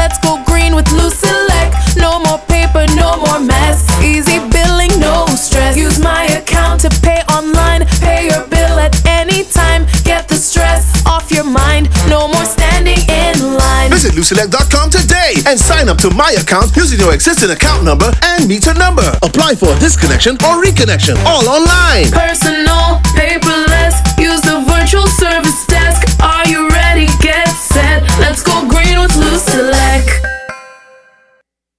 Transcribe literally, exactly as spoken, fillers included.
let's go green with Lucelect. No more paper, no more mess. Easy billing, no stress. Use my account to pay online. Pay your bill at any time. Get the stress off your mind. No more standing in line. Visit Lucelect dot com today and sign up to my account using your existing account number and meter number. Apply for a disconnection or reconnection, all online. Personal